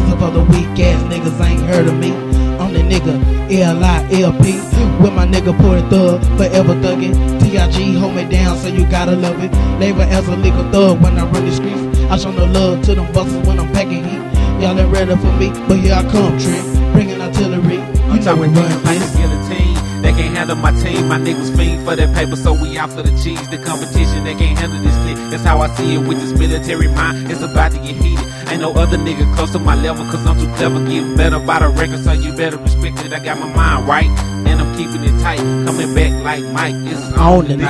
Cause for the weak ass niggas ain't heard of me. I'm the nigga, L-I-L-P. With my nigga Porty Thug, forever thuggin'. T.I.G. hold me down, so you gotta love it. Labor as a legal thug when I run the streets. I show no love to them buses when I'm packing heat. Y'all ain't ready for me, but here I come, Trent. Bringing artillery, you know we run like the guillotine. They can't handle my team, my niggas fiend for that paper, so we out for the cheese. The competition, they can't handle this shit. That's how I see it with this military mind. It's about to get heated. Ain't no other nigga close to my level, cause I'm too clever. Getting better by the record, so you better respect it. I got my mind right, and I'm keeping it tight. Coming back like Mike, it's on tonight.